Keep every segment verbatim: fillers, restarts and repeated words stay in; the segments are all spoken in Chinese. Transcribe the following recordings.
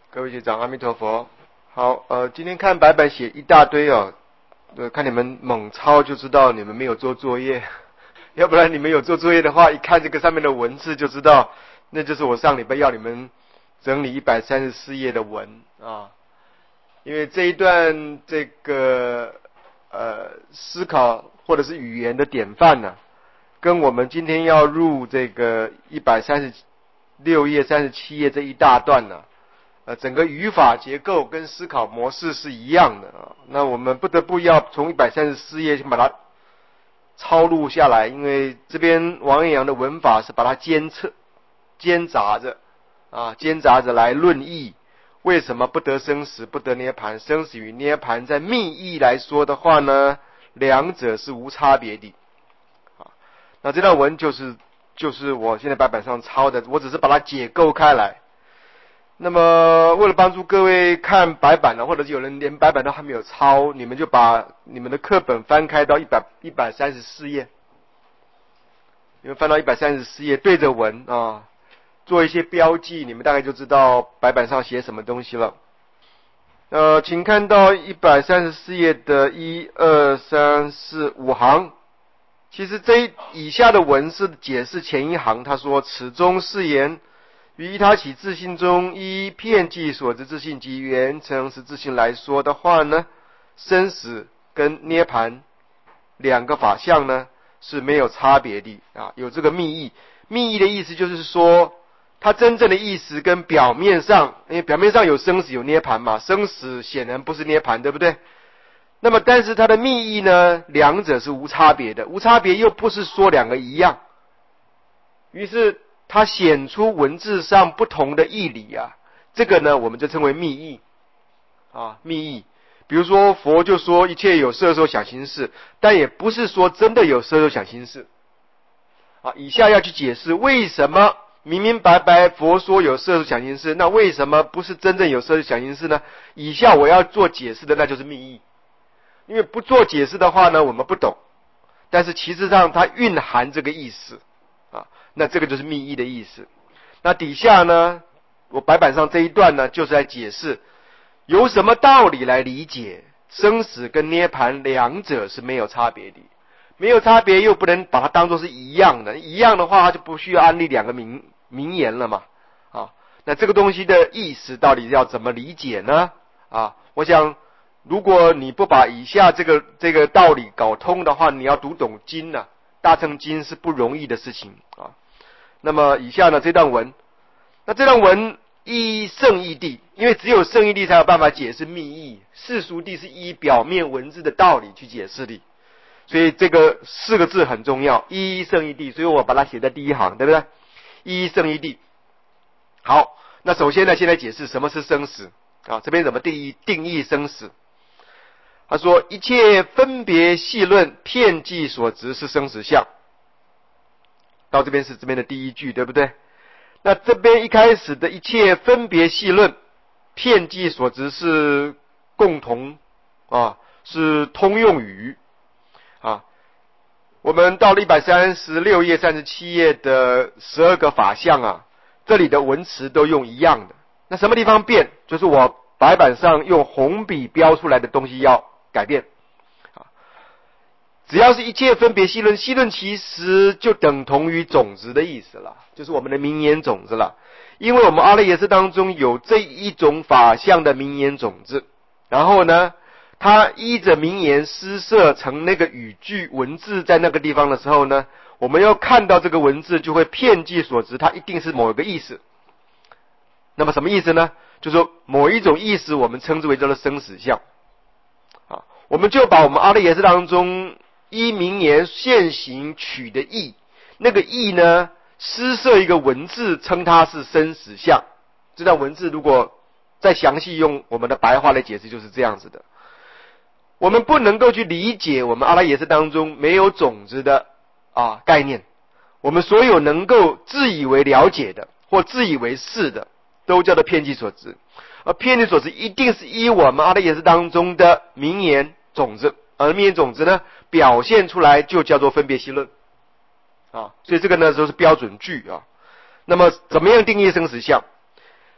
各位学长，阿弥陀佛。好，呃，今天看白板写一大堆哦，呃，看你们猛抄就知道你们没有做作业，要不然你们有做作业的话，一看这个上面的文字就知道，那就是我上礼拜要你们整理一百三十四页的文啊。因为这一段这个呃思考或者是语言的典范呢、啊，跟我们今天要入这个一百三十六页、三十七页这一大段呢、啊。呃，整个语法结构跟思考模式是一样的啊。那我们不得不要从一百三十四页先把它抄录下来，因为这边王彦阳的文法是把它兼测、兼杂着啊，兼杂着来论义。为什么不得生死，不得涅盘？生死与涅盘在密义来说的话呢，两者是无差别的。啊，那这段文就是就是我现在白板上抄的，我只是把它解构开来。那么，为了帮助各位看白板呢，或者是有人连白板都还没有抄，你们就把你们的课本翻开到一百一百三十四页，你们翻到一百三十四页，对着文啊，做一些标记，你们大概就知道白板上写什么东西了。呃，请看到一百三十四页的一二三四五行，其实这一以下的文是解释前一行，他说此中是言。于依他起自性中，依遍计所知自性及缘成实自性来说的话呢，生死跟涅盘两个法相呢是没有差别的啊，有这个密意。密意的意思就是说，它真正的意思跟表面上，因为表面上有生死有涅盘嘛，生死显然不是涅盘，对不对？那么但是它的密意呢，两者是无差别的，无差别又不是说两个一样，于是它显出文字上不同的义理啊，这个呢我们就称为密义啊，密义。比如说佛就说一切有色受想行识，但也不是说真的有色受想行识啊。以下要去解释为什么明明白白佛说有色受想行识，那为什么不是真正有色受想行识呢？以下我要做解释的那就是密义，因为不做解释的话呢我们不懂，但是其实上它蕴含这个意思啊。那这个就是密义的意思。那底下呢，我白板上这一段呢，就是在解释由什么道理来理解生死跟涅盘两者是没有差别的，没有差别又不能把它当作是一样的，一样的话它就不需要安立两个名名言了嘛。啊，那这个东西的意思到底要怎么理解呢？啊，我想如果你不把以下这个这个道理搞通的话，你要读懂经呢、啊，大乘经是不容易的事情啊。那么以下呢这段文，那这段文依圣义谛，因为只有圣义谛才有办法解释密义，世俗谛是依表面文字的道理去解释的，所以这个四个字很重要，依圣义谛，所以我把它写在第一行，对不对？依圣义谛。好，那首先呢，现在解释什么是生死啊？这边怎么定义定义生死？他说一切分别细论遍计所执是生死相。到这边是这边的第一句，对不对？那这边一开始的一切分别细论遍计所执是共同啊，是通用语啊。我们到了一百三十六页、三十七页的十二个法相啊，这里的文词都用一样的。那什么地方变？就是我白板上用红笔标出来的东西要改变。只要是一切分别细论，细论其实就等同于种子的意思了，就是我们的名言种子了。因为我们阿赖耶识当中有这一种法相的名言种子，然后呢，它依着名言施设成那个语句文字在那个地方的时候呢，我们要看到这个文字就会遍计所执，它一定是某一个意思。那么什么意思呢？就是说某一种意思我们称之为叫做生死相啊，我们就把我们阿赖耶识当中依名言现行取的义，那个义呢，施设一个文字，称它是生死相。这段文字如果再详细用我们的白话来解释，就是这样子的。我们不能够去理解我们阿赖耶识当中没有种子的啊概念，我们所有能够自以为了解的或自以为是的，都叫做遍计所执。而遍计所执一定是依我们阿赖耶识当中的名言种子。而名言种子呢，表现出来就叫做分别细论啊，所以这个呢就是标准句啊。那么怎么样定义生死相？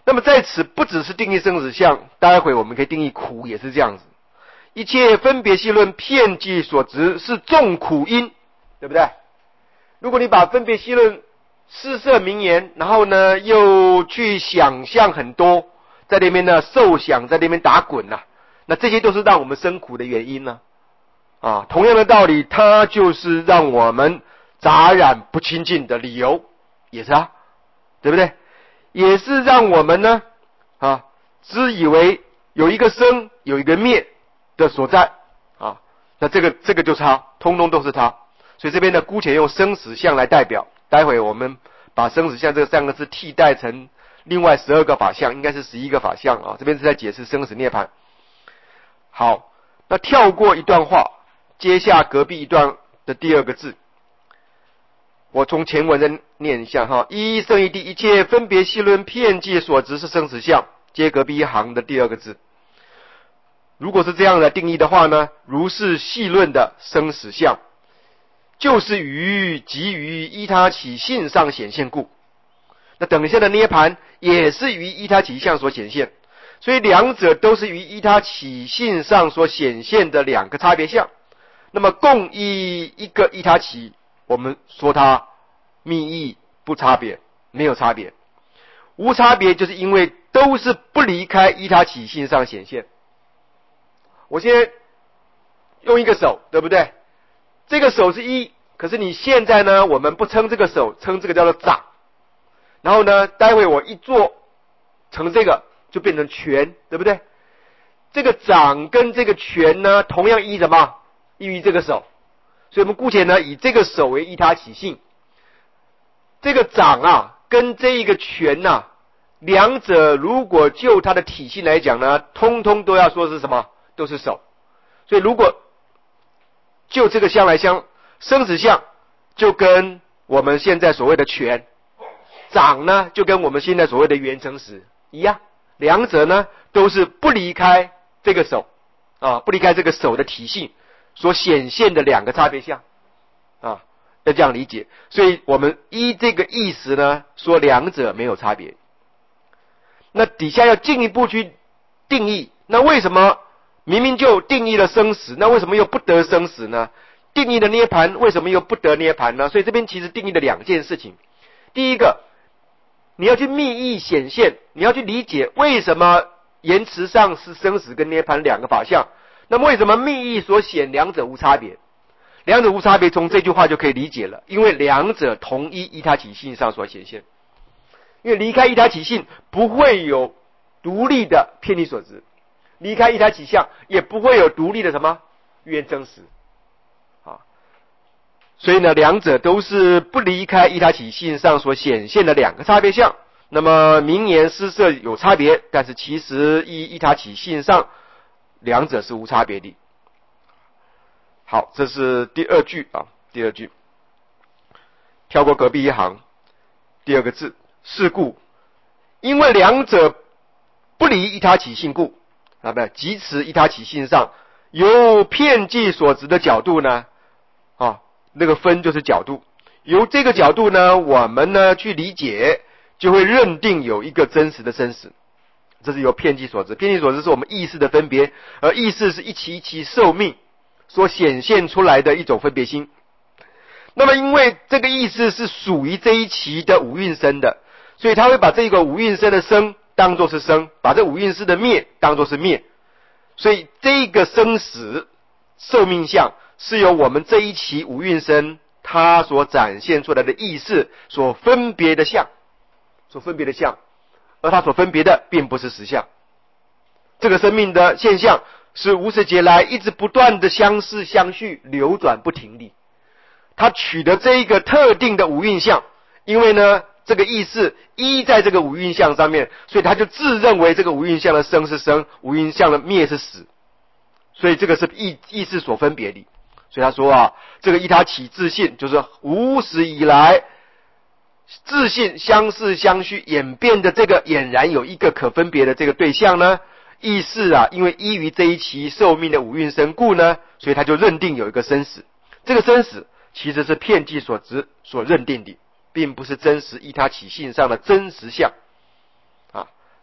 那么在此不只是定义生死相，待会我们可以定义苦也是这样子。一切分别细论遍计所执是众苦因，对不对？如果你把分别细论施设名言，然后呢又去想象很多，在那边呢受想，在那边打滚呐、啊，那这些都是让我们生苦的原因呢、啊。啊，同样的道理，它就是让我们杂染不清净的理由，也是啊，对不对？也是让我们呢啊，只以为有一个生，有一个灭的所在啊，那这个这个就是它，通通都是它。所以这边呢，姑且用生死相来代表。待会我们把生死相这三个字替代成另外十二个法相，应该是十一个法相啊。这边是在解释生死涅槃。好，那跳过一段话，接下隔壁一段的第二个字。我从前文再念一下哈，一圣义谛，一切分别细论遍计所执是生死相，接隔壁一行的第二个字。如果是这样的定义的话呢，如是细论的生死相，就是于即于依他起性上显现故。那等下的涅槃也是于依他起相所显现，所以两者都是于依他起性上所显现的两个差别相。那么共依一个依他起，我们说它密意不差别，没有差别。无差别就是因为都是不离开依他起性上显现。我先用一个手，对不对？这个手是一，可是你现在呢，我们不称这个手，称这个叫做掌。然后呢，待会我一做成这个就变成拳，对不对？这个掌跟这个拳呢，同样依什么？依于这个手。所以我们姑且呢以这个手为依他起性。这个掌啊跟这一个拳啊，两者如果就它的体性来讲呢，通通都要说是什么？都是手。所以如果就这个相来相，生死相就跟我们现在所谓的拳，掌呢就跟我们现在所谓的圆成实一样，两者呢都是不离开这个手啊，不离开这个手的体性所显现的两个差别相啊，要这样理解。所以我们依这个意思呢，说两者没有差别。那底下要进一步去定义，那为什么明明就定义了生死，那为什么又不得生死呢？定义的涅槃，为什么又不得涅槃呢？所以这边其实定义了两件事情。第一个，你要去密意显现，你要去理解为什么言辞上是生死跟涅槃两个法相，那么为什么密意所显两者无差别？两者无差别，从这句话就可以理解了，因为两者同一依他起性上所显现。因为离开依他起性，不会有独立的遍计所执，离开依他起相，也不会有独立的什么缘真实啊。所以呢，两者都是不离开依他起性上所显现的两个差别相。那么名言施设有差别，但是其实依依他起性上，两者是无差别的。好，这是第二句啊，第二句，跳过隔壁一行，第二个字，是故，因为两者不离依他起性故，啊，不，即持依他起性上，由遍计所执的角度呢，啊，那个分就是角度，由这个角度呢，我们呢去理解，就会认定有一个真实的生死。这是由遍计所执，遍计所执是我们意识的分别，而意识是一期一期寿命所显现出来的一种分别心。那么因为这个意识是属于这一期的五蕴生的，所以他会把这个五蕴生的生当作是生，把这五蕴生的灭当作是灭。所以这个生死寿命相是由我们这一期五蕴生它所展现出来的意识所分别的相，所分别的相，而它所分别的并不是实相。这个生命的现象是无始劫来一直不断的相似相续流转不停的，他取得这一个特定的五蕴相，因为呢这个意识依在这个五蕴相上面，所以他就自认为这个五蕴相的生是生，五蕴相的灭是死，所以这个是意意识所分别的。所以他说啊，这个依他起自性，就是无始以来自性相似相续演变的这个俨然有一个可分别的这个对象呢，意识啊，因为依于这一期寿命的五蕴生故呢，所以他就认定有一个生死。这个生死其实是遍计所执所认定的，并不是真实依他起性上的真实相啊。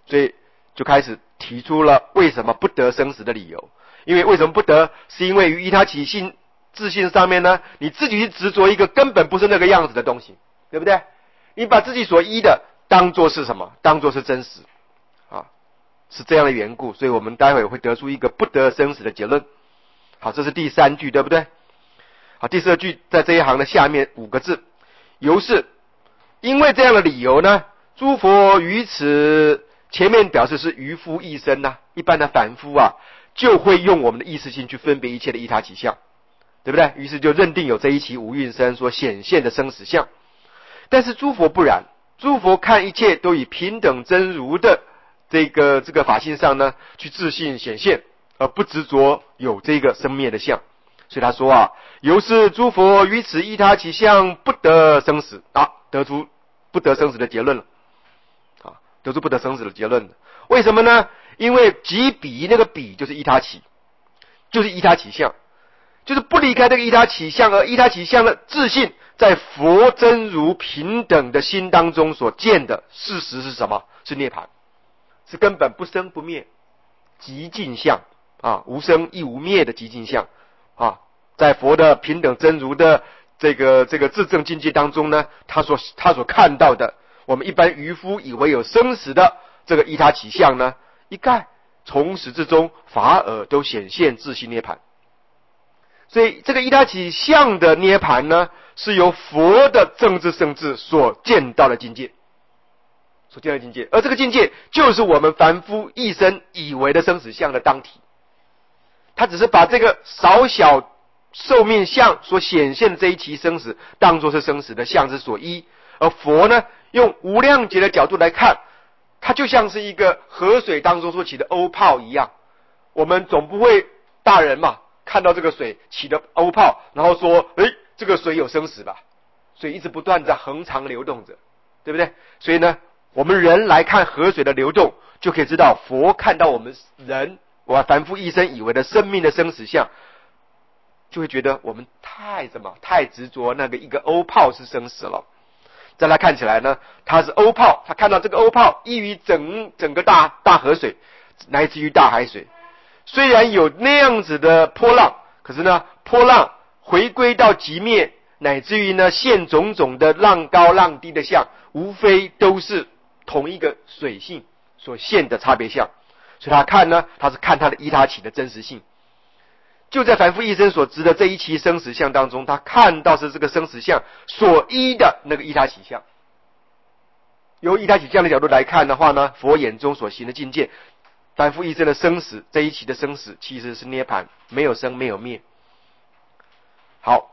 所以就开始提出了为什么不得生死的理由。因为为什么不得，是因为于依他起信自信上面呢，你自己去执着一个根本不是那个样子的东西，对不对？你把自己所依的当作是什么？当作是真实啊，是这样的缘故，所以我们待会会得出一个不得生死的结论。好，这是第三句，对不对？好，第四句在这一行的下面五个字，由是因为这样的理由呢，诸佛于此前面表示是愚夫一生呐、啊，一般的凡夫啊，就会用我们的意识性去分别一切的依他起相，对不对？于是就认定有这一期无蕴身所显现的生死相。但是诸佛不然，诸佛看一切都以平等真如的这个这个法性上呢，去自信显现，而不执着有这个生灭的相。所以他说啊，由是诸佛于此依他起相不得生死啊，得出不得生死的结论了啊，得出不得生死的结论了。为什么呢？因为即彼那个彼就是依他起，就是依他起相，就是不离开这个依他起相，而依他起相的自信在佛真如平等的心当中所见的事实是什么？是涅槃，是根本不生不灭极尽相啊，无生亦无灭的极尽相啊，在佛的平等真如的这个这个自证境界当中呢，他所他所看到的，我们一般愚夫以为有生死的这个依他起相呢，一概从始至终法尔都显现自性涅槃。所以这个依他起相的涅槃呢，是由佛的正知圣智所见到的境界，所见到的境界，而这个境界就是我们凡夫一生以为的生死相的当体。他只是把这个少小寿命相所显现的这一期生死当作是生死的相之所依，而佛呢用无量劫的角度来看，它就像是一个河水当中所起的欧泡一样。我们总不会大人嘛，看到这个水起的欧泡，然后说诶，这个水有生死吧，水一直不断在恒常流动着，对不对？所以呢，我们人来看河水的流动，就可以知道佛看到我们人我凡夫一生以为的生命的生死相，就会觉得我们太什么太执着那个一个欧泡是生死了。在他看起来呢，它是欧泡，他看到这个欧泡依于整整个大大河水乃至于大海水，虽然有那样子的波浪，可是呢波浪回归到极灭，乃至于呢现种种的浪高浪低的相，无非都是同一个水性所现的差别相。所以他看呢，他是看他的依他起的真实性。就在凡夫一生所知的这一期生死相当中，他看到是这个生死相所依的那个依他起相。由依他起相的角度来看的话呢，佛眼中所行的境界，凡夫一生的生死，这一期的生死其实是涅槃，没有生没有灭。好，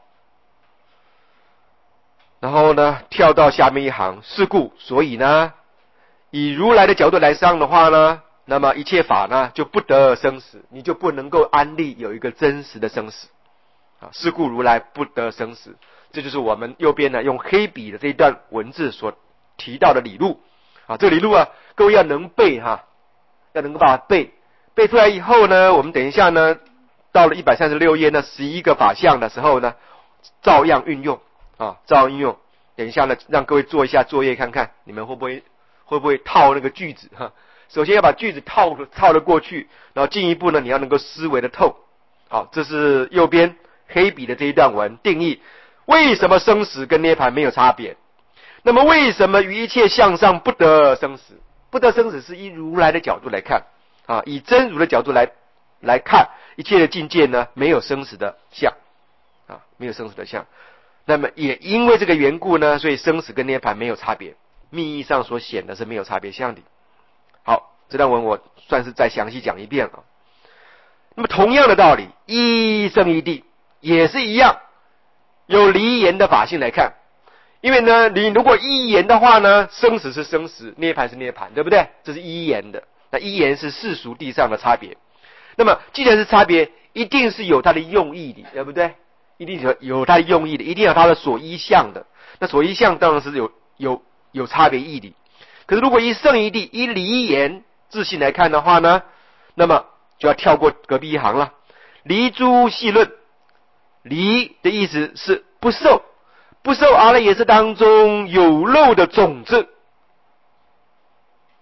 然后呢跳到下面一行，是故所以呢，以如来的角度来上的话呢，那么一切法呢就不得生死，你就不能够安立有一个真实的生死啊。是故如来不得生死，这就是我们右边呢用黑笔的这一段文字所提到的理路啊。这个理路啊，各位要能背哈，要能够把它背背出来以后呢，我们等一下呢到了一百三十六页那十一个法相的时候呢，照样运用啊，照样运用。等一下呢，让各位做一下作业看看，你们会不会会不会套那个句子哈。首先要把句子套套了过去，然后进一步呢，你要能够思维的透。好，这是右边黑笔的这一段文定义，为什么生死跟涅槃没有差别？那么为什么于一切相上不得生死？不得生死是以如来的角度来看啊，以真如的角度来来看一切的境界呢，没有生死的相啊，没有生死的相。那么也因为这个缘故呢，所以生死跟涅槃没有差别，密意上所显的是没有差别相的。好，这段文我算是再详细讲一遍了。那么同样的道理，一生一地也是一样，有离言的法性来看。因为呢，你如果一言的话呢，生死是生死，涅槃是涅槃，对不对？这是一言的。那一言是世俗地上的差别。那么既然是差别，一定是有它的用意的，对不对？一定有有它的用意的，一定有它的所依相的。那所依相当然是有有有差别义的。可是如果以圣一地以离言自信来看的话呢，那么就要跳过隔壁一行了。离诸细论，离的意思是不受，不受阿赖耶识当中有漏的种子，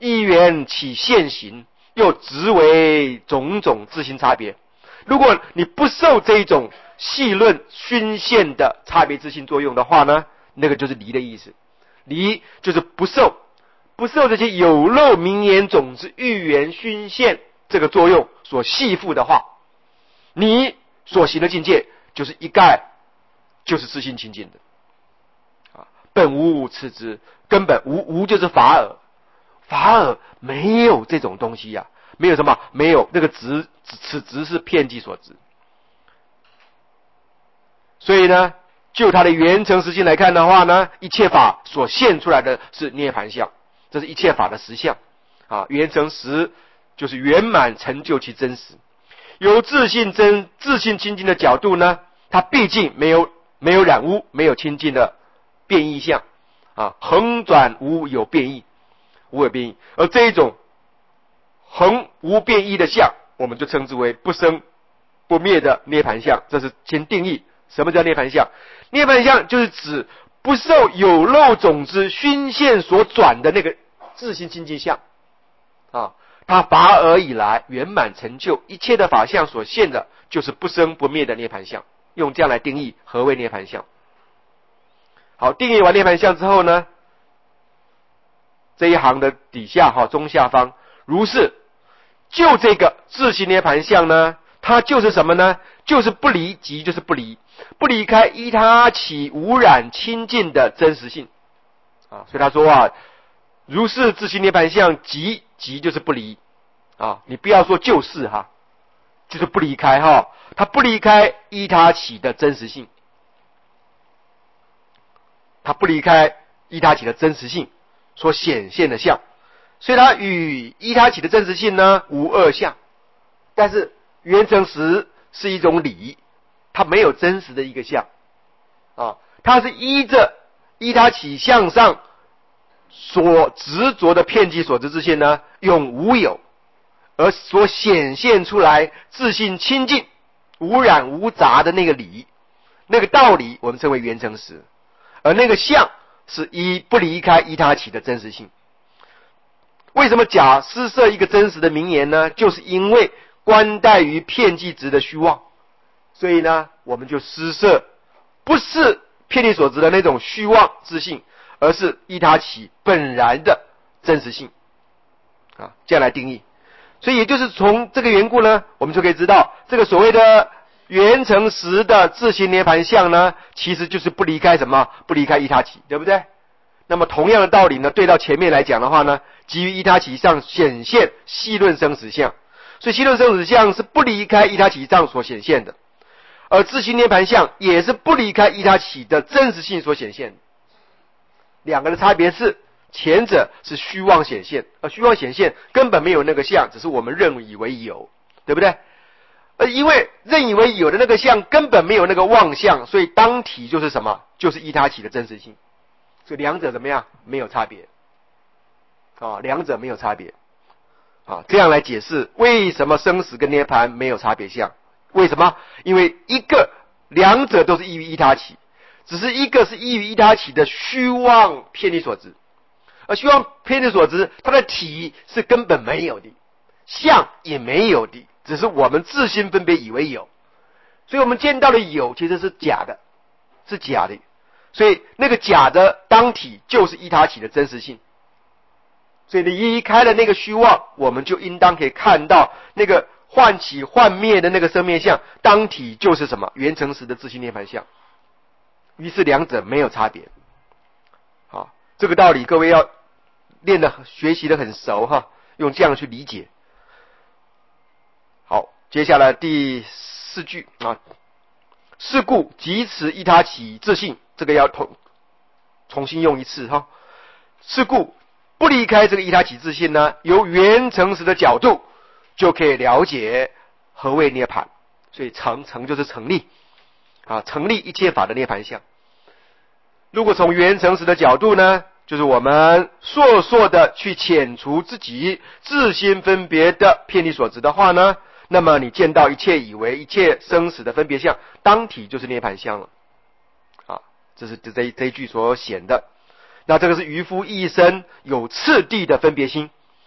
一元起现行，又直为种种自性差别。如果你不受这一种细论熏现的差别自性作用的话呢，那个就是离的意思。离就是不受不受这些有漏名言种子欲缘熏现这个作用所系缚的话，你所行的境界就是一概就是自性清净的啊，本无此之，根本无无就是法尔，法尔没有这种东西呀、啊，没有什么，没有那个执，此执是遍计所执。所以呢，就它的缘成实性来看的话呢，一切法所现出来的是涅槃相，这是一切法的实相啊。缘成实就是圆满成就其真实。由自性真自性清净的角度呢，它毕竟没有没有染污，没有清净的变异相啊，横转无有变异，无有变异。而这一种横无变异的相，我们就称之为不生不灭的涅槃相。这是先定义什么叫涅槃相。涅槃相就是指不受有漏种子熏现所转的那个自性清净相啊，它法尔以来圆满成就一切的法相所现的，就是不生不灭的涅槃相。用这样来定义何谓涅槃相。好，定义完涅槃相之后呢，这一行的底下哈中下方，如是就这个自性涅槃相呢，它就是什么呢？就是不离，即就是不离，不离开依他起无染清净的真实性啊。所以他说啊，如是自性涅槃相，即即就是不离啊。你不要说就是哈，就是不离开哈，他不离开依他起的真实性，他不离开依他起的真实性所显现的相，所以它与依他起的真实性呢无二相。但是缘成实是一种理，它没有真实的一个相啊，它是依着依他起相上所执着的遍计所知之性呢，用无有而所显现出来自性清净无染无杂的那个理，那个道理我们称为缘成实，而那个相是依不离开依他起的真实性。为什么假施设一个真实的名言呢？就是因为观待于遍计执的虚妄，所以呢我们就施设不是遍计所执的那种虚妄之性，而是依他起本然的真实性啊，这样来定义。所以也就是从这个缘故呢，我们就可以知道这个所谓的缘成实的自性涅槃相呢，其实就是不离开什么？不离开依他起，对不对？那么同样的道理呢，对到前面来讲的话呢，基于依他起上显现细论生死相，所以细论生死相是不离开依他起上所显现的，而自性涅槃相也是不离开依他起的真实性所显现的。两个的差别是，前者是虚妄显现，而虚妄显现根本没有那个相，只是我们认以为有，对不对？而因为认以为有的那个相根本没有那个妄相，所以当体就是什么？就是依他起的真实性。所以两者怎么样？没有差别啊，两者没有差别啊。这样来解释为什么生死跟涅槃没有差别相？为什么？因为一个两者都是依于依他起，只是一个是依于依他起的虚妄遍计所执，而虚妄遍计所执它的体是根本没有的，相也没有的，只是我们自心分别以为有，所以我们见到的有其实是假的，是假的。所以那个假的当体就是依他起的真实性，所以你离开了那个虚妄，我们就应当可以看到那个幻起幻灭的那个生灭相，当体就是什么？缘成实的自性涅槃相。于是两者没有差别。好，这个道理各位要练的学习的很熟哈，用这样去理解。好，接下来第四句啊，是故即此依他起自性，这个要重重新用一次哈。是故不离开这个依他起自性呢，由缘成实的角度就可以了解何谓涅槃。所以成成就是成立啊，成立一切法的涅槃相。如果从缘成实的角度呢，就是我们烁烁的去遣除自己自心分别的遍计所执的话呢，那么你见到一切以为一切生死的分别相，当体就是涅槃相了啊。这是这这一句所显的。那这个是渔夫一生有次第的分别心，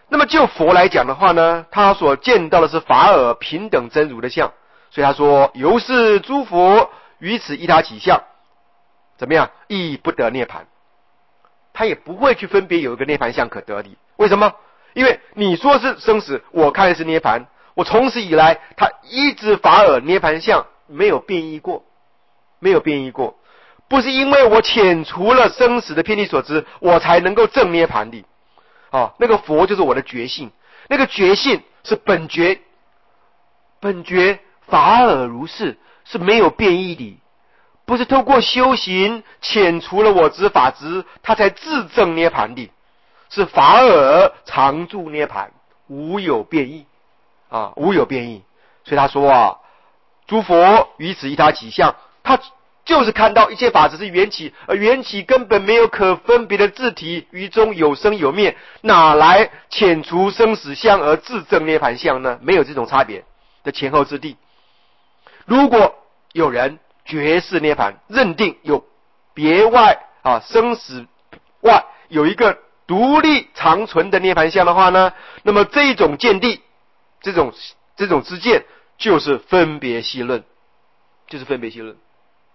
那么就佛来讲的话呢，他所见到的是法尔平等真如的相，所以他说由是诸佛于此依他起相，怎么样亦不得涅盘，他也不会去分别有一个涅盘相可得的。为什么？因为你说是生死，我看的是涅盘，我从此以来他一直法尔涅盘相没有变异过，没有变异过，不是因为我遣除了生死的偏离所知，我才能够证涅盘的。啊，那个佛就是我的觉性，那个觉性是本觉，本觉法尔如是，是没有变异的，不是透过修行遣除了我执法执，他才自证涅盘的，是法尔常住涅盘，无有变异啊，无有变异。所以他说啊，诸佛于此依他起相，他就是看到一切法只是缘起，而缘起根本没有可分别的自体，于中有生有灭，哪来遣除生死相而自证涅盘相呢？没有这种差别的前后之地。如果有人觉示涅盘，认定有别外啊生死外有一个独立常存的涅盘相的话呢，那么这种见地，这种这种知见就是分别析论，就是分别析论。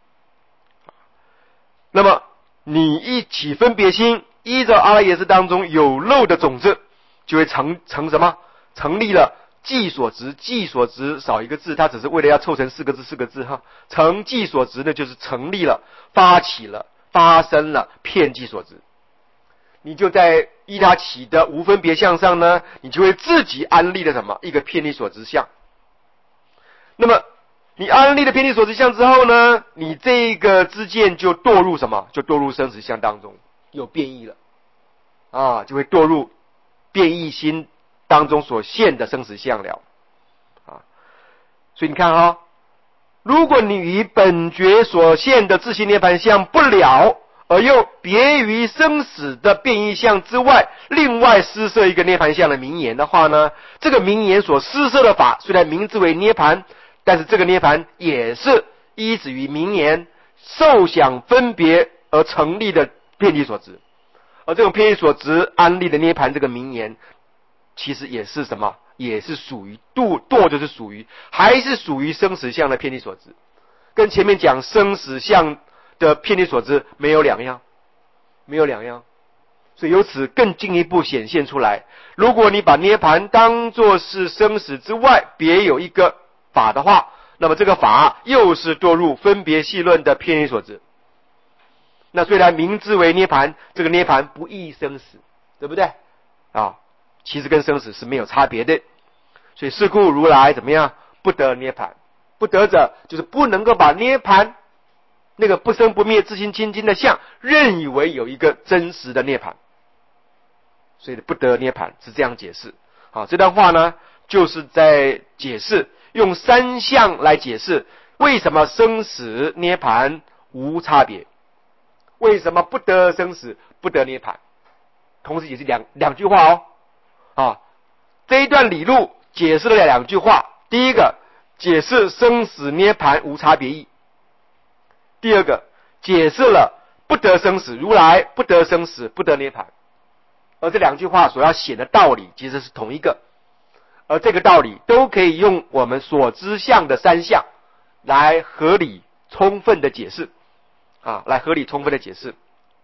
那么你一起分别心，依照阿赖耶识当中有漏的种子，就会成成什么？成立了计所执。计所执少一个字，它只是为了要凑成四个字四个字哈。成计所执呢，就是成立了、发起了、发生了遍计所执。你就在依他起的无分别相上呢，你就会自己安立了什么？一个遍计所执相。那么你安立了遍计所执相之后呢，你这个知见就堕入什么？就堕入生死相当中，有变异了啊，就会堕入变异心当中所现的生死相了啊。所以你看哈、哦，如果你与本觉所现的自性涅盘相不了，而又别于生死的变异相之外，另外施设一个涅盘相的名言的话呢，这个名言所施设的法虽然名字为涅盘，但是这个涅盘也是依止于名言受想分别而成立的遍计所执，而这种遍计所执安立的涅盘这个名言，其实也是什么？也是属于堕堕，就是属于还是属于生死相的遍计所执，跟前面讲生死相的遍计所知没有两样，没有两样。所以由此更进一步显现出来，如果你把涅盘当作是生死之外别有一个法的话，那么这个法又是堕入分别细论的遍计所知。那虽然名字为涅盘，这个涅盘不异生死，对不对啊？其实跟生死是没有差别的。所以是故如来怎么样？不得涅盘。不得者就是不能够把涅盘那个不生不灭自性清净的相认以为有一个真实的涅盘，所以不得涅盘是这样解释。好，这段话呢就是在解释，用三相来解释为什么生死涅盘无差别，为什么不得生死不得涅盘，同时也是两两句话哦。啊，这一段理路解释了两句话，第一个解释生死涅盘无差别义，第二个解释了不得生死，如来不得生死不得涅盘。而这两句话所要显的道理其实是同一个，而这个道理都可以用我们所知相的三相来合理充分的解释啊，来合理充分的解释。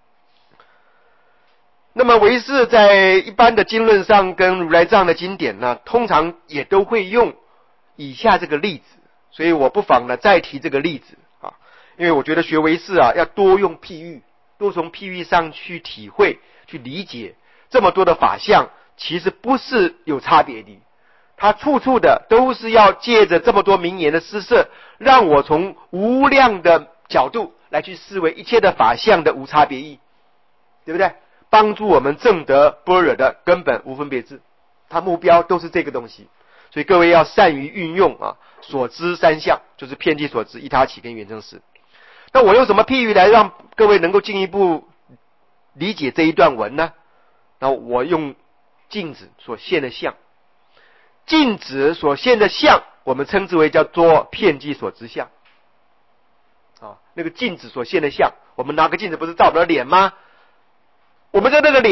那么唯识在一般的经论上跟如来藏的经典呢，通常也都会用以下这个例子，所以我不妨呢再提这个例子啊，因为我觉得学唯识啊要多用譬喻，多从譬喻上去体会去理解这么多的法相，其实不是有差别的，它处处的都是要借着这么多名言的施设，让我从无量的角度来去思维一切的法相的无差别义，对不对？帮助我们证得般若的根本无分别智，它目标都是这个东西。所以各位要善于运用啊，所知三相就是遍计所知、依他起跟圆正识。那我用什么譬喻来让各位能够进一步理解这一段文呢？那我用镜子所现的相，镜子所现的相，我们称之为叫做遍计所知相。啊，那个镜子所现的相，我们拿个镜子不是照我们的脸吗？我们的那个脸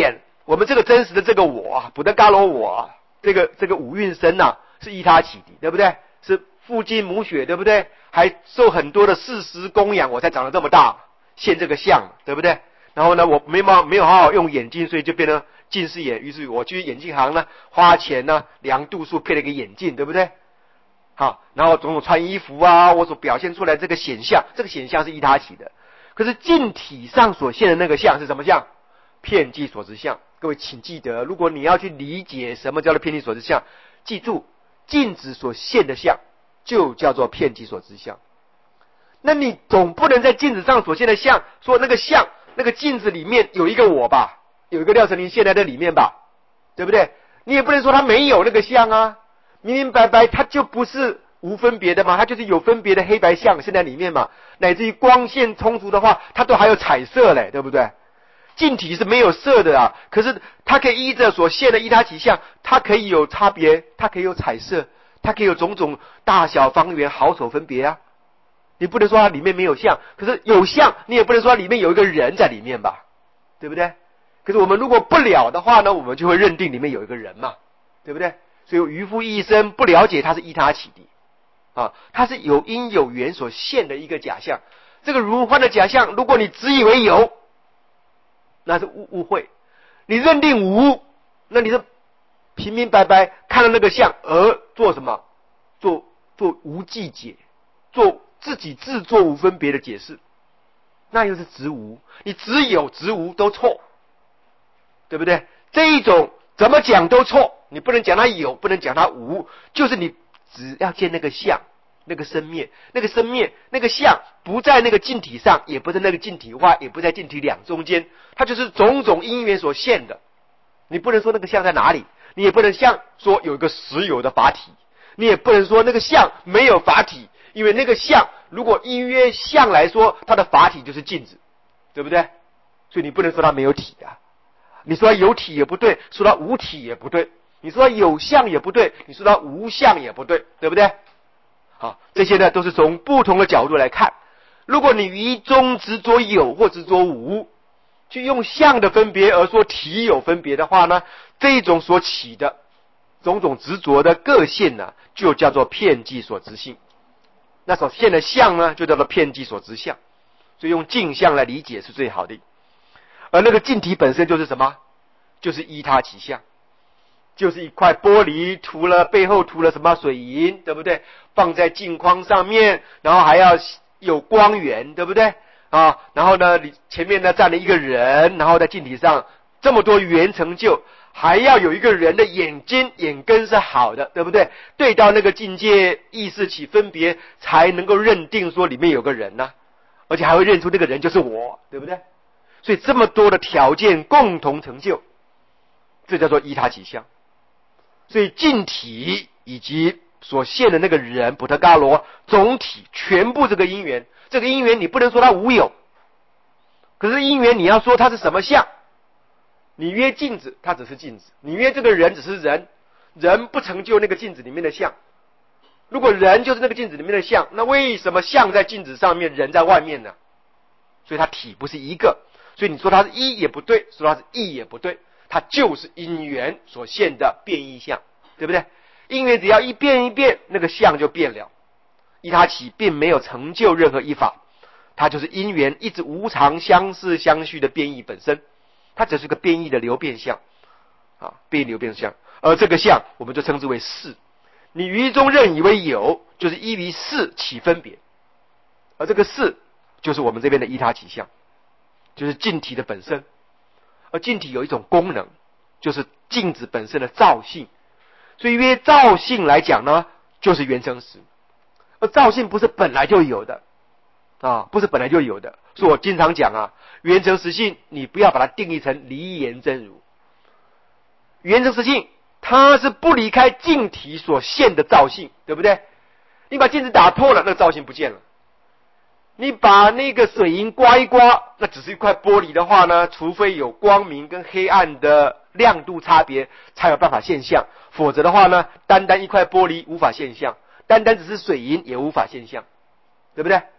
我们这个真实的这个我啊，补特伽罗我啊，这个这个五蕴身呐、啊，是依他起的，对不对？是父精母血，对不对？还受很多的事实供养，我才长得这么大，现这个相，对不对？然后呢，我没没没有好好用眼睛，所以就变成近视眼。于是我去眼镜行呢，花钱呢，量度数配了一个眼镜，对不对？好，然后种种穿衣服啊，我所表现出来这个显象，这个显象是依他起的。可是镜体上所现的那个相是什么相？遍计所知相。各位请记得，如果你要去理解什么叫做遍计所知相，记住镜子所现的相就叫做遍计所知相。那你总不能在镜子上所现的相说那个相那个镜子里面有一个我吧，有一个廖成林现在在里面吧，对不对？你也不能说他没有那个相啊，明明白白他就不是无分别的嘛，他就是有分别的黑白相现在里面嘛，乃至于光线充足的话，它都还有彩色嘞，对不对？镜体是没有色的啊，可是它可以依着所现的依他起相，它可以有差别，它可以有彩色，它可以有种种大小方圆好丑分别啊。你不能说它里面没有相，可是有相，你也不能说它里面有一个人在里面吧，对不对？可是我们如果不了的话呢，我们就会认定里面有一个人嘛，对不对？所以渔夫一生不了解它是依他起的啊，它是有因有缘所现的一个假象。这个如幻的假象，如果你只以为有，那是误误会。你认定无，那你是平明白白看到那个相而做什么？做做无记解，做自己自作无分别的解释，那又是执无。你只有执无都错，对不对？这一种怎么讲都错，你不能讲它有，不能讲它无，就是你只要见那个相，那个生灭，那个生灭，那个相不在那个镜体上，也不在那个镜体外，也不在镜体两中间，它就是种种因缘所现的。你不能说那个相在哪里，你也不能像说有一个实有的法体，你也不能说那个相没有法体，因为那个相如果依约相来说，它的法体就是镜子，对不对？所以你不能说它没有体啊，你说它有体也不对，说它无体也不对，你说它有相也不对，你说它无相也不对，对不对？好，这些呢都是从不同的角度来看。如果你于中执着有或执着无，去用相的分别而说体有分别的话呢，这一种所起的种种执着的个性呢，就叫做遍计所知性。那所现的相呢，就叫做遍计所知相。所以用镜相来理解是最好的。而那个镜体本身就是什么？就是依他起相，就是一块玻璃涂了背后涂了什么水银，对不对？放在镜框上面，然后还要有光源，对不对啊？然后呢，你前面呢站了一个人，然后在镜体上这么多缘成就，还要有一个人的眼睛眼根是好的，对不对？对到那个境界意识起分别，才能够认定说里面有个人呢、啊，而且还会认出那个人就是我，对不对？所以这么多的条件共同成就，这叫做依他起相。所以镜体以及所现的那个人补特伽罗总体全部这个因缘，这个因缘你不能说它无有，可是因缘你要说它是什么相？你约镜子，它只是镜子；你约这个人只是人，人不成就那个镜子里面的相。如果人就是那个镜子里面的相，那为什么相在镜子上面，人在外面呢？所以它体不是一个，所以你说它是一也不对，说它是异也不对，它就是因缘所现的变异相，对不对？因缘只要一变一变，那个相就变了。依他起并没有成就任何一法，它就是因缘一直无常相似相续的变异本身，它只是个变异的流变相啊，变异流变相。而这个相我们就称之为事。你于中认以为有，就是依于事起分别，而这个事就是我们这边的依他起相，就是镜体的本身。而镜体有一种功能，就是镜子本身的照性。所以约照性来讲呢，就是缘成实。而照性不是本来就有的啊，不是本来就有的。所以我经常讲啊，缘成实性你不要把它定义成离言真如。缘成实性它是不离开镜体所现的照性，对不对？你把镜子打破了，那个照性不见了。你把那个水银刮一刮，那只是一块玻璃的话呢，除非有光明跟黑暗的亮度差别，才有办法现象。否则的话呢，单单一块玻璃无法现象，单单只是水银也无法现象，对不对？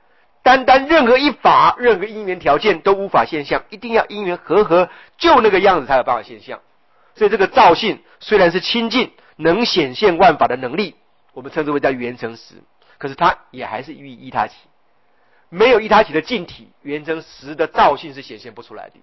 单单任何一法、任何因缘条件都无法现象，一定要因缘和合，就那个样子才有办法现象。所以这个造性虽然是清净，能显现万法的能力，我们称之为叫缘成实，可是它也还是依依他起。没有依他起的净体，缘成实的造性是显现不出来的。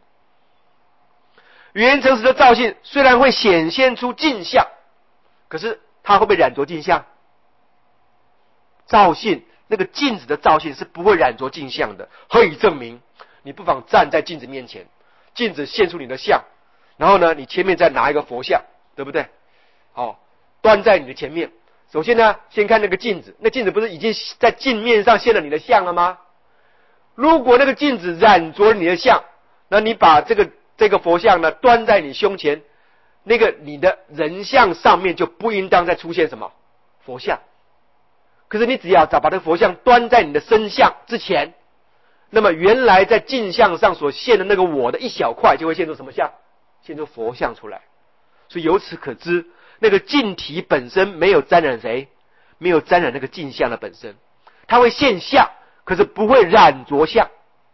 缘成实的造性虽然会显现出镜像，可是它会不会染着镜像？造性那个镜子的造性是不会染着镜像的。何以证明？你不妨站在镜子面前，镜子现出你的像，然后呢，你前面再拿一个佛像，对不对？好，端在你的前面。首先呢，先看那个镜子，那镜子不是已经在镜面上现了你的像了吗？如果那个镜子染着你的像，那你把这个这个佛像呢端在你胸前，那个你的人像上面就不应当再出现什么佛像。可是你只要把这个佛像端在你的身像之前，那么原来在镜像上所现的那个我的一小块就会现出什么像？现出佛像出来。所以由此可知，那个镜体本身没有沾染谁？没有沾染那个镜像的本身，它会现像，可是不会染着相。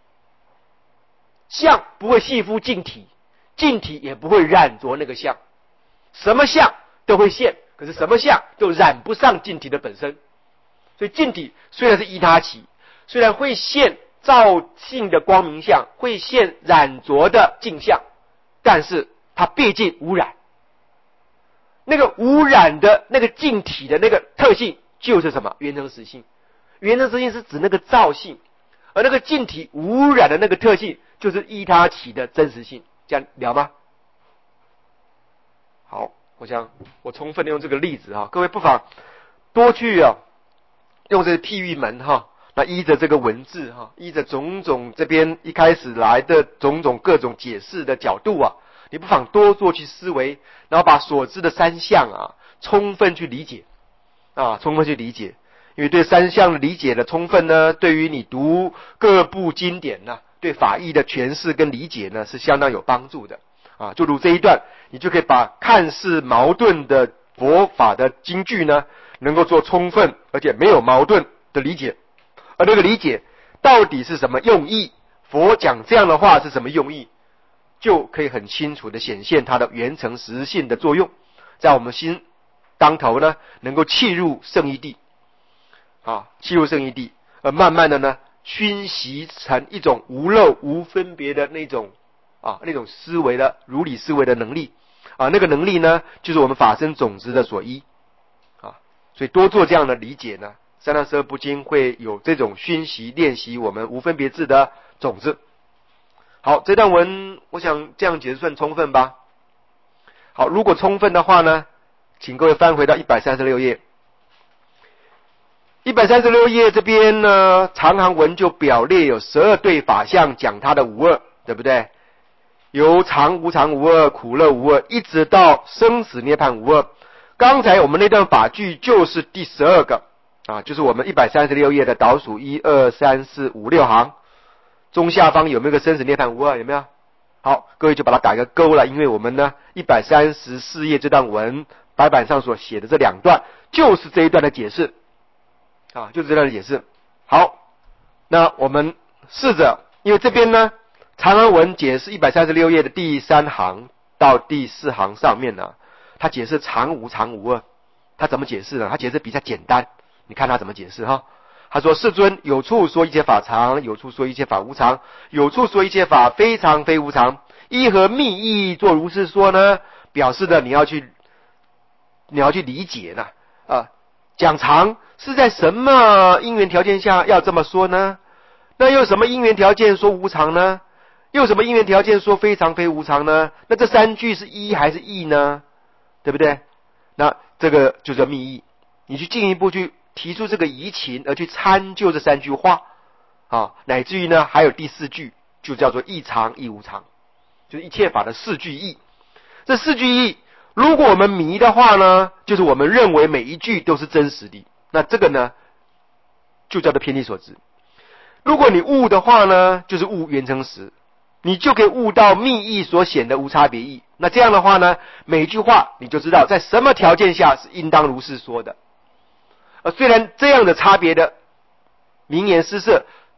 相不会系附镜体，镜体也不会染着那个相。什么相都会现，可是什么相都染不上镜体的本身。所以镜体虽然是依他起，虽然会现照性的光明相，会现染着的镜像，但是它毕竟无染。那个无染的那个镜体的那个特性就是什么？缘成实性。缘成实性是指那个造性，而那个镜体无染的那个特性就是依他起的真实性。这样了吗？好，我想我充分的用这个例子啊，各位不妨多去啊用这个譬喻门哈，那依着这个文字哈，依着种种这边一开始来的种种各种解释的角度啊，你不妨多做去思维，然后把所知的三项啊充分去理解啊，充分去理解。因为对三项的理解的充分呢，对于你读各部经典呢，对法义的诠释跟理解呢，是相当有帮助的啊。就如这一段，你就可以把看似矛盾的佛法的经句呢，能够做充分而且没有矛盾的理解。而这个理解到底是什么用意？佛讲这样的话是什么用意？就可以很清楚的显现它的缘成实性的作用，在我们心当头呢，能够契入圣义地。啊，契入圣义地，而慢慢的呢，熏习成一种无漏无分别的那种啊那种思维的如理思维的能力啊，那个能力呢，就是我们法身种子的所依啊，所以多做这样的理解呢，三藏十二部经会有这种熏习练习我们无分别智的种子。好，这段文我想这样解释算充分吧。好，如果充分的话呢，请各位翻回到一百三十六页。一百三十六页这边呢，长行文就表列有十二对法相，讲它的无二，对不对？由常无常无二、苦乐无二，一直到生死涅槃无二。刚才我们那段法句就是第十二个啊，就是我们一百三十六页的倒数一二三四五六行中下方有没有个生死涅槃无二？有没有？好，各位就把它打一个勾了，因为我们呢一百三十四页这段文白板上所写的这两段就是这一段的解释。啊，就是这样的解释。好，那我们试着，因为这边呢，长行文解释一百三十六页的第三行到第四行上面呢，他解释常无常无二，他怎么解释呢？他解释比较简单，你看他怎么解释哈？他说：世尊，有处说一切法常，有处说一切法无常，有处说一切法非常非无常，依何密意做如是说呢？表示的你要去，你要去理解呢啊。讲常是在什么因缘条件下要这么说呢？那又什么因缘条件说无常呢？又什么因缘条件说非常非无常呢？那这三句是一还是异呢？对不对？那这个就叫密意，你去进一步去提出这个疑情，而去参究这三句话啊，乃至于呢还有第四句就叫做异常异无常，就是一切法的四句义。这四句义如果我们迷的话呢，就是我们认为每一句都是真实的，那这个呢就叫做偏离所知。如果你悟的话呢，就是悟缘成实，你就可以悟到密意所显的无差别义。那这样的话呢，每一句话你就知道在什么条件下是应当如是说的。而虽然这样的差别的名言施设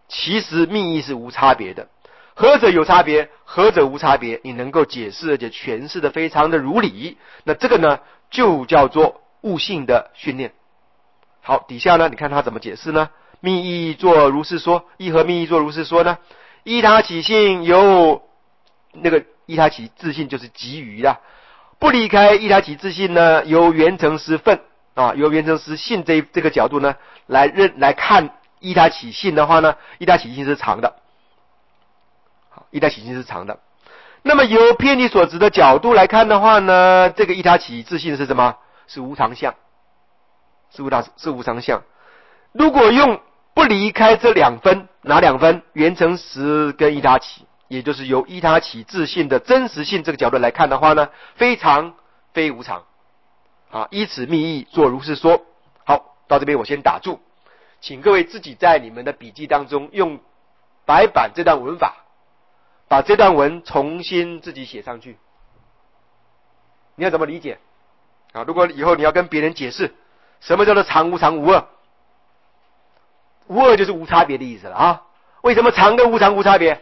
其实密意是无差别的。何者有差别，何者无差别，你能够解释而且诠释的非常的如理，那这个呢就叫做悟性的训练。好，底下呢你看他怎么解释呢？密意作如是说，意和密意作如是说呢？依他起性，由那个依他起自性就是给予啦，不离开依他起自性呢，由缘成实分啊，由缘成实性这这个角度呢来认来看依他起性的话呢，依他起性是常的。依他起性是常的，那么由偏离所执的角度来看的话呢，这个依他起自性是什么？是无常相，是无常是无常相。如果用不离开这两分，哪两分？缘成实跟依他起，也就是由依他起自性的真实性这个角度来看的话呢，非常非无常啊。依此密意作如是说。好，到这边我先打住，请各位自己在你们的笔记当中用白板这段文法。把这段文重新自己写上去，你要怎么理解啊？如果以后你要跟别人解释什么叫做常无常无二，无二就是无差别的意思了啊。为什么常跟无常无差别？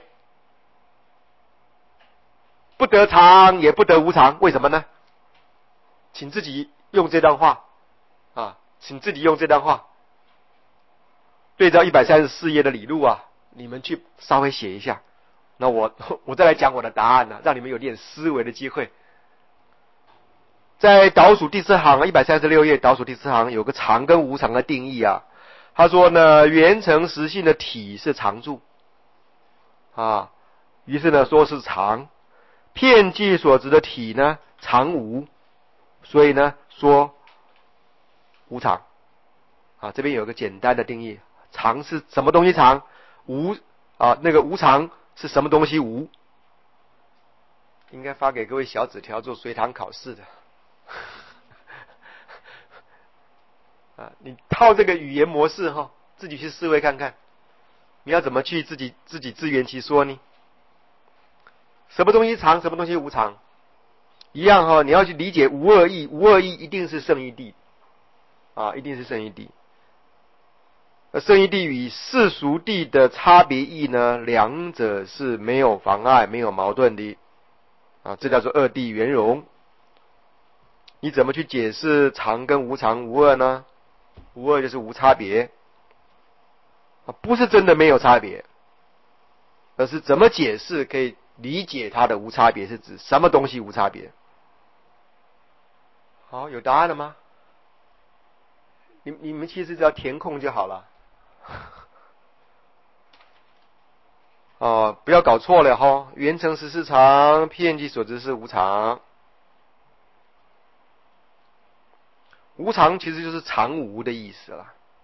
不得常也不得无常，为什么呢？请自己用这段话啊，请自己用这段话对照一百三十四页的理路啊，你们去稍微写一下。那我我再来讲我的答案呢、啊，让你们有点思维的机会。在倒数第四行一百三十六页倒数第四行有个常跟无常的定义啊。他说呢，缘成实性的体是常住啊，于是呢说是常，遍计所执的体呢常无，所以呢说无常啊。这边有个简单的定义，常是什么东西常？无啊，那个无常是什么东西无？应该发给各位小纸条做随堂考试的啊，你套这个语言模式哈，自己去思维看看，你要怎么去自己自己自圆其说呢？什么东西常，什么东西无常？一样哈，你要去理解无二义，无二义一定是胜义谛啊，一定是胜义谛。而胜义谛与世俗谛的差别义呢，两者是没有妨碍、没有矛盾的啊，这叫做二谛圆融。你怎么去解释常跟无常无二呢？无二就是无差别啊，不是真的没有差别，而是怎么解释可以理解它的无差别是指什么东西无差别。好，有答案了吗？你你们其实只要填空就好了。哦，不要搞错了哈！缘成实是常，遍计所执是无常。无常其实就是常无的意思了。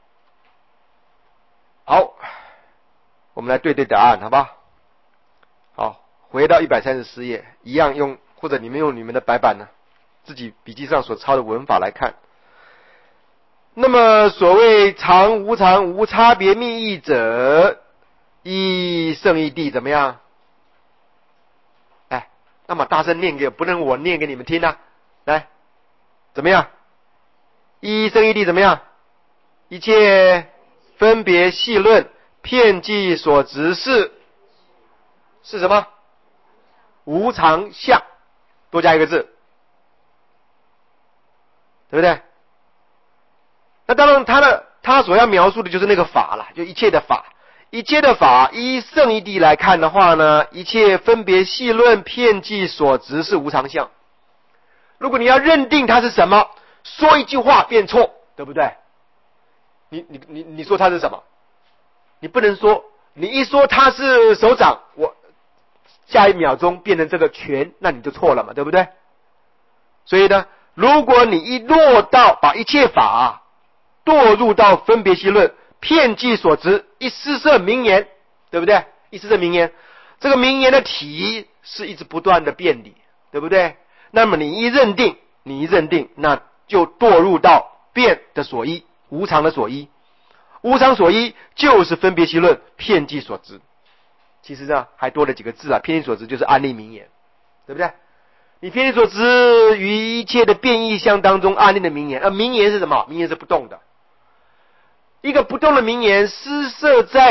好，我们来对对答案，好吧？好，回到一百三十四页，一样用，或者你们用你们的白板呢，自己笔记上所抄的文法来看。那么所谓常无常无差别密意者，依胜义谛怎么样？哎，那么大声念给，不能我念给你们听啊！来，怎么样？依胜义谛怎么样？一切分别细论，遍计所执是是什么？无常相，多加一个字，对不对？那当然，他的他所要描述的就是那个法了，就一切的法。一切的法依胜义谛来看的话呢，一切分别细论遍计所执是无常相。如果你要认定它是什么，说一句话变错，对不对？你你你你说它是什么？你不能说，你一说它是手掌，我下一秒钟变成这个拳，那你就错了嘛，对不对？所以呢，如果你一落到把一切法堕入到分别细论遍计所执一施设名言，对不对？一施设名言，这个名言的体是一直不断的变理，对不对？那么你一认定，你一认定，那就堕入到变的所依，无常的所依。无常所依就是分别细论遍计所执。其实呢，还多了几个字啊，遍计所执就是安立名言，对不对？你遍计所执于一切的变异相当中安立的名言，而名言是什么？名言是不动的。一个不动的名言施设在一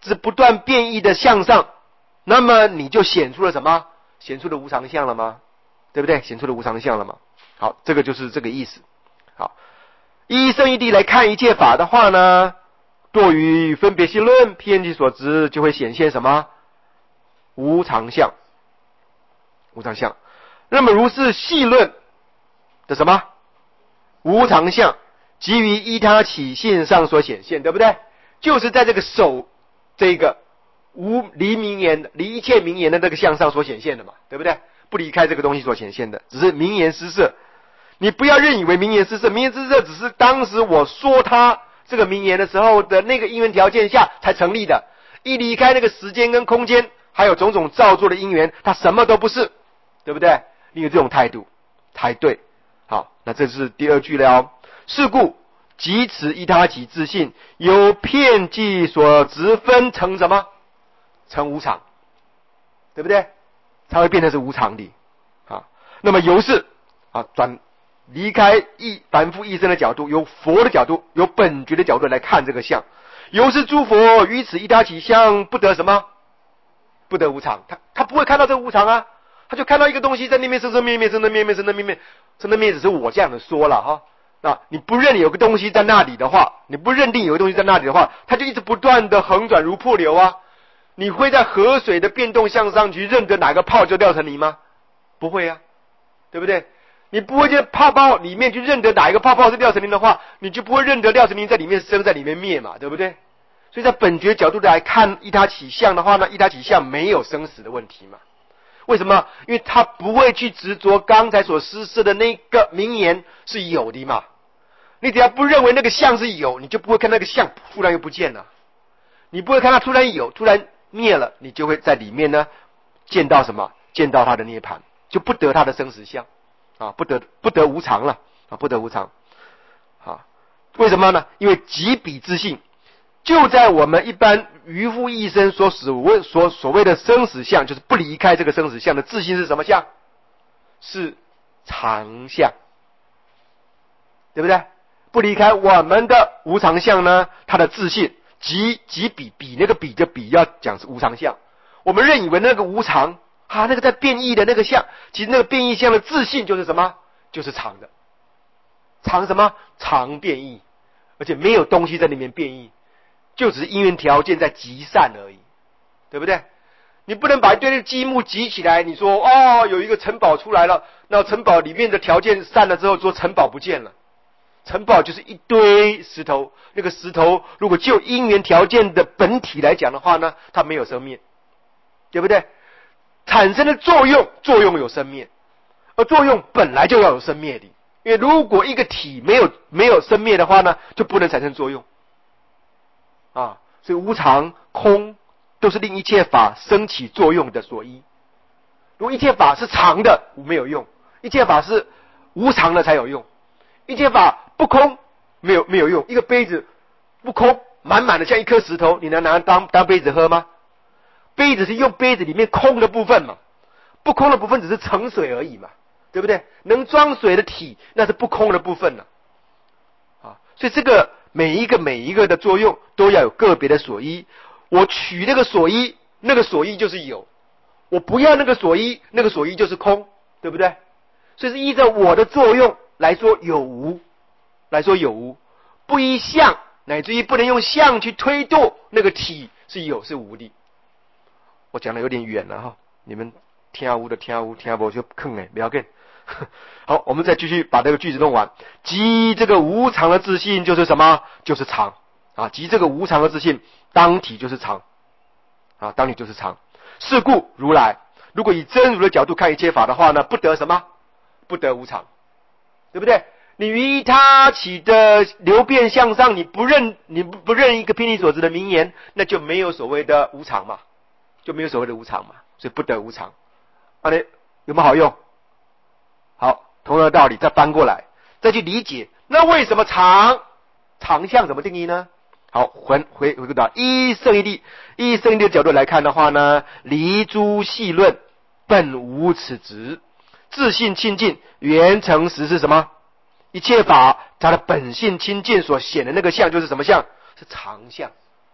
直不断变异的向上，那么你就显出了什么？显出了无常相了吗？对不对？显出了无常相了吗？好，这个就是这个意思。好，依圣义谛来看一切法的话呢，堕于分别心论，偏其所执，就会显现什么？无常相。无常相。那么如是细论的什么？无常相，基于依他起性上所显现，对不对？就是在这个手这个无离名言离一切名言的这个相上所显现的嘛，对不对？不离开这个东西所显现的，只是名言失色。你不要认以为名言失色，名言失色只是当时我说他这个名言的时候的那个因缘条件下才成立的，一离开那个时间跟空间，还有种种造作的因缘，它什么都不是，对不对？你有这种态度才对。好，那这是第二句了哦。是故即此依他起自性，由片剂所直分成什么？成无常，对不对？才会变成是无常的。啊，那么由是啊转离开一凡夫一生的角度，由佛的角度，由本觉的角度来看这个相。由是诸佛于此依他起相，不得什么？不得无常。他他不会看到这个无常啊，他就看到一个东西在那边生生灭灭，生生灭灭，生生灭灭，生生灭灭，只是我这样的说了哈。那你不认有个东西在那里的话，你不认定有个东西在那里的话，它就一直不断的横转如瀑流啊。你会在河水的变动向上去认得哪个泡就掉成泥吗？不会啊，对不对？你不会在泡泡里面去认得哪一个泡泡是廖成林的话，你就不会认得廖成林在里面生，在里面灭嘛，对不对？所以在本觉角度来看依他起相的话呢，依他起相没有生死的问题嘛。为什么？因为他不会去执着刚才所施设的那个名言是有的嘛。你只要不认为那个相是有，你就不会看那个相突然又不见了。你不会看它突然有，突然灭了，你就会在里面呢见到什么？见到它的涅槃，就不得它的生死相啊，不得不得无常了啊，不得无常啊。为什么呢？因为即彼自性就在我们一般愚夫一生所所谓所所谓的生死相，就是不离开这个生死相的自性是什么相？是常相，对不对？不离开我们的无常相呢，它的自性即即彼彼那个彼就彼要讲是无常相。我们认以为那个无常啊，那个在变异的那个相，其实那个变异相的自性就是什么？就是常的。常什么？常变异，而且没有东西在里面变异，就只是因缘条件在集散而已，对不对？你不能把一堆的积木集起来，你说哦有一个城堡出来了，那城堡里面的条件散了之后，说城堡不见了。城堡就是一堆石头，那个石头如果就因缘条件的本体来讲的话呢，它没有生灭，对不对？产生的作用，作用有生灭，而作用本来就要有生灭的，因为如果一个体没有没有生灭的话呢，就不能产生作用啊。所以无常空都是令一切法生起作用的所依。如果一切法是常的，没有用；一切法是无常的才有用。一切法不空，没有没有用。一个杯子不空，满满的像一颗石头，你能拿当当杯子喝吗？杯子是用杯子里面空的部分嘛，不空的部分只是盛水而已嘛，对不对？能装水的体，那是不空的部分了啊。所以这个每一个每一个的作用都要有个别的所依。我取那个所依，那个所依就是有；我不要那个所依，那个所依就是空，对不对？所以是依照我的作用来说有无，来说有无，不依相，乃至于不能用相去推度那个体是有是无的。我讲的有点远了哈，你们听无的听无，听无就坑哎，不要紧。好，我们再继续把这个句子弄完。即这个无常的自性就是什么？就是常啊。即这个无常的自性，当体就是常啊，当体就是常。是故如来如果以真如的角度看一切法的话呢，不得什么？不得无常，对不对？你于他起的流变向上，你不认你不不认一个偏离所知的名言，那就没有所谓的无常嘛，就没有所谓的无常嘛，所以不得无常。啊，你有没有好用？好，同样的道理再翻过来，再去理解，那为什么常常相怎么定义呢？好，回回回到依圣义谛，依圣义谛的角度来看的话呢，离诸细论，本无此执。自性清净，圆成实是什么？一切法它的本性清净所显的那个相就是什么相？是常相。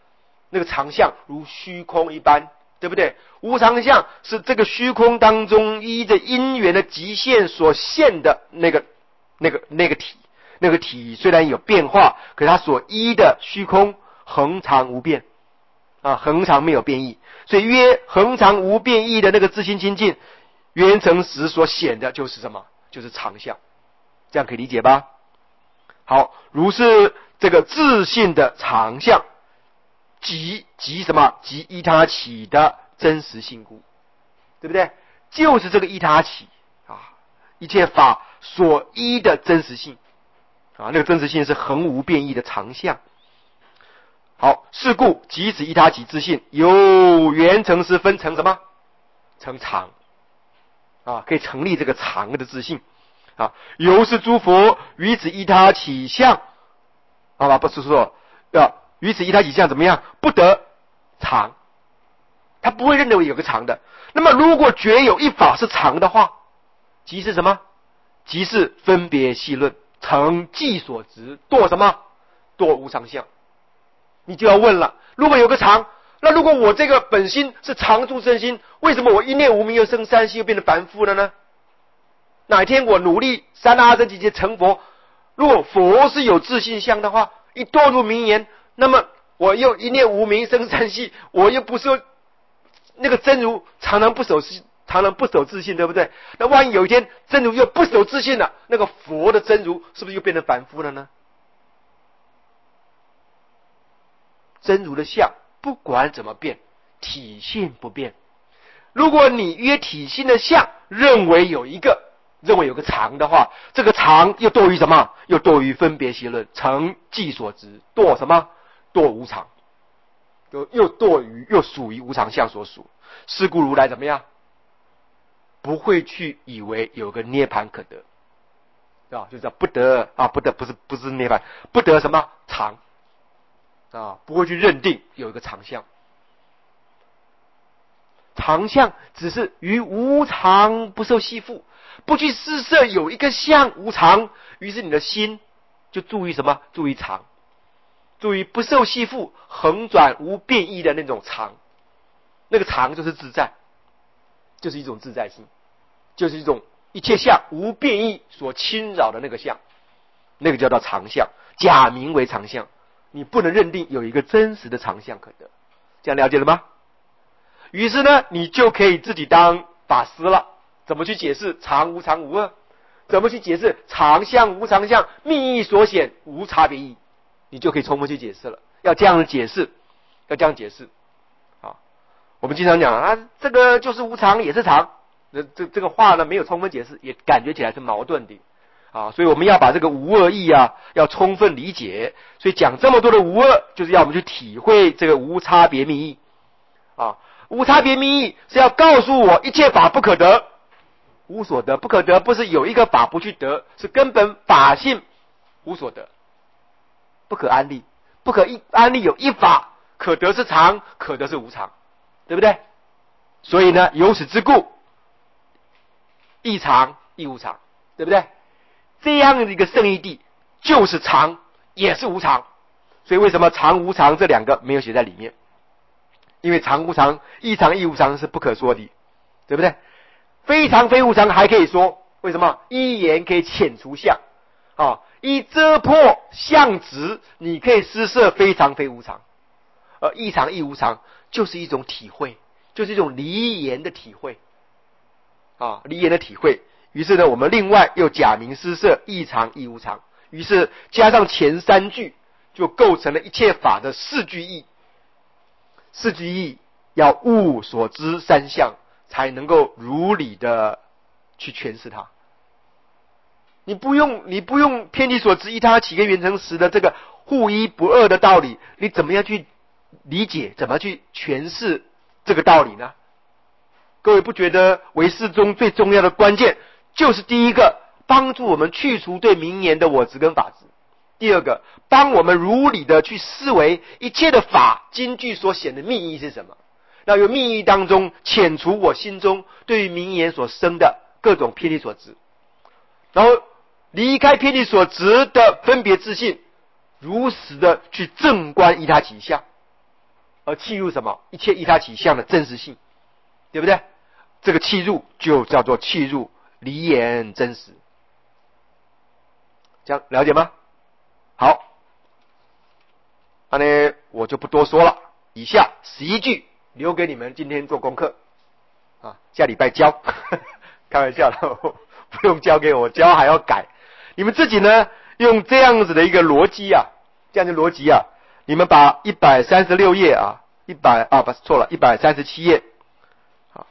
那个常相如虚空一般，对不对？无常相是这个虚空当中依着因缘的极限所现的那个那个那个体，那个体虽然有变化，可是它所依的虚空恒常无变啊，恒常没有变异，所以约恒常无变异的那个自性清净，圆成时所显的就是什么？就是常相，这样可以理解吧？好，如是这个自性的常相，即即什么？即依他起的真实性故，对不对？就是这个依他起啊，一切法所依的真实性啊，那个真实性是恒无变异的常相。好，是故即指依他起自性，由缘成时分成什么？成常啊，可以成立这个常的自性啊。由是诸佛于此依他起相，好吧？不是说要于此依他起相怎么样？不得常，他不会认为有个常的。那么如果觉有一法是常的话，即是什么？即是分别细论，成即所执，堕什么？堕无常相。你就要问了，如果有个常，那如果我这个本心是常住真心，为什么我一念无明又生三心又变得凡夫了呢？哪一天我努力三阿僧祇劫成佛，如果佛是有自性相的话，一堕入名言，那么我又一念无明生三系，我又不是那个真如常常不守常常不守自性，对不对？那万一有一天真如又不守自性了，那个佛的真如是不是又变成凡夫了呢？真如的相不管怎么变，体性不变。如果你约体性的相认为有一个认为有个常的话，这个常又堕于什么？又堕于分别习论，成即所执，堕什么？堕无常，又又堕于又属于无常相所属。是故如来怎么样？不会去以为有个涅槃可得啊，就叫不得啊，不得不是不是涅槃，不得什么常啊，不会去认定有一个常相。常相只是于无常不受系缚，不去施设有一个相无常，于是你的心就注意什么？注意常，注意不受系缚、恒转无变异的那种常。那个常就是自在，就是一种自在性，就是一种一切相无变异所侵扰的那个相，那个叫做常相，假名为常相。你不能认定有一个真实的常相可得，这样了解了吗？于是呢，你就可以自己当法师了。怎么去解释常无常无二？怎么去解释常相无常相？密意所显无差别意，你就可以充分去解释了。要这样的解释，要这样解释啊！我们经常讲啊，这个就是无常，也是常。这这这个话呢，没有充分解释，也感觉起来是矛盾的。啊，所以我们要把这个无二义啊，要充分理解。所以讲这么多的无二，就是要我们去体会这个无差别密意。啊，无差别密意是要告诉我，一切法不可得，无所得。不可得不是有一个法不去得，是根本法性无所得，不可安立，不可一安立有一法可得是常，可得是无常，对不对？所以呢，由此之故，亦常亦无常，对不对？这样的一个圣义谛就是常也是无常，所以为什么常无常这两个没有写在里面？因为常无常、亦常亦无常是不可说的，对不对？非常非无常还可以说，为什么？一言可以遣除相啊，一遮破相执，你可以施设非常非无常，而亦常亦无常就是一种体会，就是一种离言的体会啊，离言的体会。于是呢，我们另外又假名施设亦常亦无常，于是加上前三句，就构成了一切法的四句义。四句义要悟所知三相，才能够如理的去诠释它。你不用，你不用偏离所知依他起跟缘成时的这个互一不二的道理，你怎么样去理解？怎么去诠释这个道理呢？各位不觉得唯识中最重要的关键就是第一个，帮助我们去除对名言的我执跟法执；第二个，帮我们如理的去思维一切的法经句所显的密意是什么，那由密意当中遣除我心中对于名言所生的各种偏离所执，然后离开偏离所执的分别自性，如实的去正观依他起相。 而契入什么？一切依他起相的真实性，对不对？这个契入就叫做契入离言真实，这样了解吗？好，那呢我就不多说了，以下十一句留给你们今天做功课啊，下礼拜教，开玩笑的，不用交给我，教还要改。你们自己呢，用这样子的一个逻辑啊，这样的逻辑啊，你们把一百三十六页啊，一百啊不是错了，一百三十七页，好，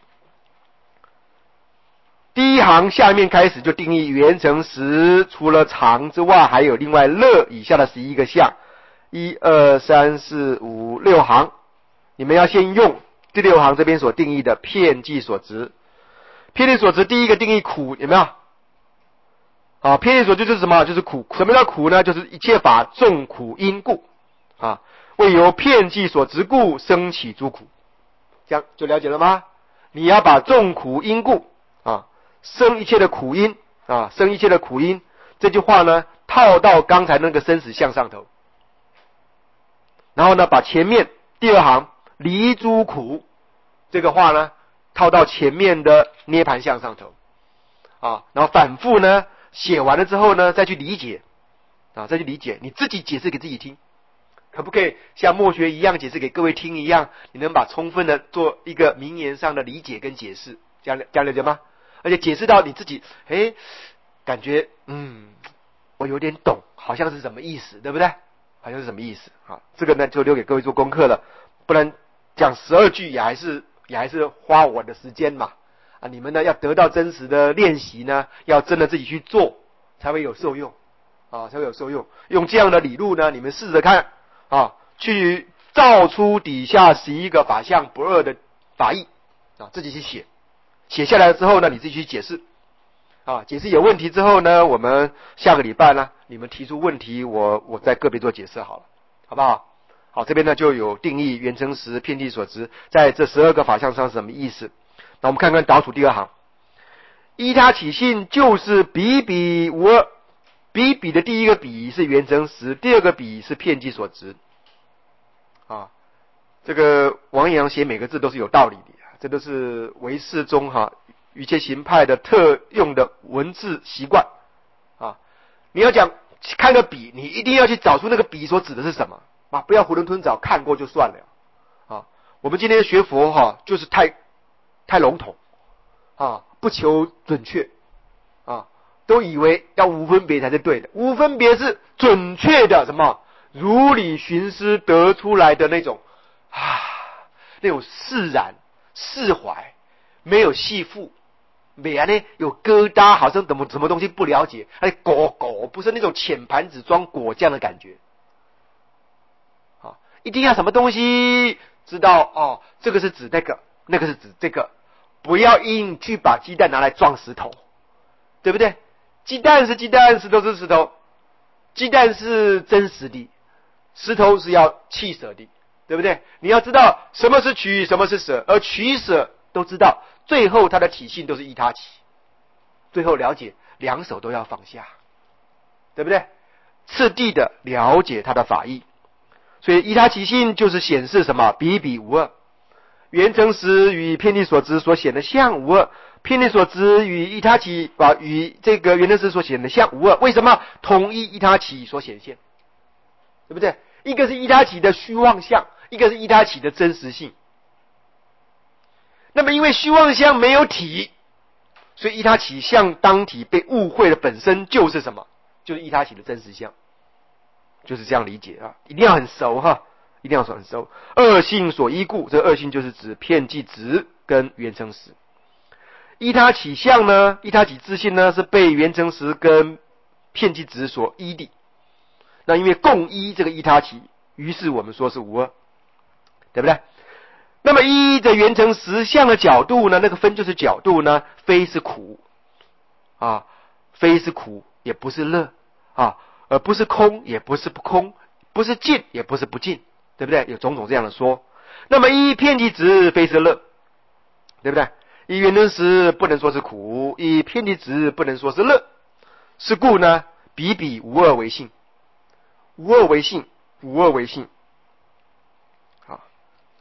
第一行下面开始就定义缘成实，除了常之外，还有另外乐以下的十一个相，一二三四五六行，你们要先用第六行这边所定义的遍计所执。遍计所执第一个定义苦，有没有？啊，遍计所执就是什么？就是苦。什么叫苦呢？就是一切法众苦因故啊，为由遍计所执故生起诸苦，这样就了解了吗？你要把众苦因故啊，生一切的苦因啊，生一切的苦因这句话呢，套到刚才那个生死相上头，然后呢，把前面第二行离诸苦这个话呢，套到前面的涅盘相上头啊，然后反复呢写完了之后呢，再去理解啊，再去理解，你自己解释给自己听，可不可以像墨学一样解释给各位听一样？你能把充分的做一个名言上的理解跟解释，这样这样了解吗？而且解释到你自己，哎，感觉嗯，我有点懂，好像是什么意思，对不对？好像是什么意思啊？这个呢就留给各位做功课了，不然讲十二句也还是也还是花我的时间嘛。啊，你们呢要得到真实的练习呢，要真的自己去做，才会有受用啊，才会有受用。用这样的理路呢，你们试着看啊，去造出底下十一个法相不二的法义啊，自己去写，写下来之后呢，你自己去解释啊，解释有问题之后呢，我们下个礼拜呢，你们提出问题，我我再个别做解释好了，好不好？好，这边呢就有定义缘成实、遍计所执，在这十二个法相上是什么意思？那我们看看导数第二行，依他起性就是比比无二，比比的第一个比是缘成实，第二个比是遍计所执。啊，这个王阳写每个字都是有道理的，这都是唯识中哈瑜伽行派的特用的文字习惯啊。你要讲看个比，你一定要去找出那个比所指的是什么啊，不要囫囵吞枣看过就算了啊。我们今天学佛哈，就是太太笼统啊，不求准确啊，都以为要无分别才是对的，无分别是准确的什么如理寻思得出来的那种啊，那种释然释怀，没有系缚，没啊呢有疙瘩，好像怎么什么东西不了解，哎果果不是那种浅盘子装果酱的感觉啊，一定要什么东西知道哦，这个是指那个，那个是指这个，不要硬去把鸡蛋拿来撞石头，对不对？鸡蛋是鸡蛋，石头是石头，鸡蛋是真实的，石头是要弃舍的，对不对？你要知道什么是取，什么是舍，而取舍都知道，最后它的体性都是依他起，最后了解两手都要放下，对不对？次第的了解它的法义，所以依他起性就是显示什么？比比无二。缘成实与遍计所执所显的相无二，遍计所执与依他起啊与这个缘成实所显的相无二。为什么？统一依他起所显现，对不对？一个是依他起的虚妄相，一个是依他起的真实性。那么因为虚妄相没有体，所以依他起相当体被误会的本身就是什么？就是依他起的真实相，就是这样理解啊，一定要很熟哈。一定要很熟。二性所依故，这二性就是指遍计执跟缘成实。依他起相呢，依他起自性呢，是被缘成实跟遍计执所依的。那因为共依这个依他起，于是我们说是无二，对不对？那么依着缘成实相的角度呢，那个分就是角度呢，非是苦啊，非是苦，也不是乐啊，而不是空，也不是不空，不是尽，也不是不尽。对不对？有种种这样的说。那么依遍计执非是乐，对不对？依缘成实不能说是苦，依遍计执不能说是乐，是故呢，比比无二为性，无二为性，无二为性。好，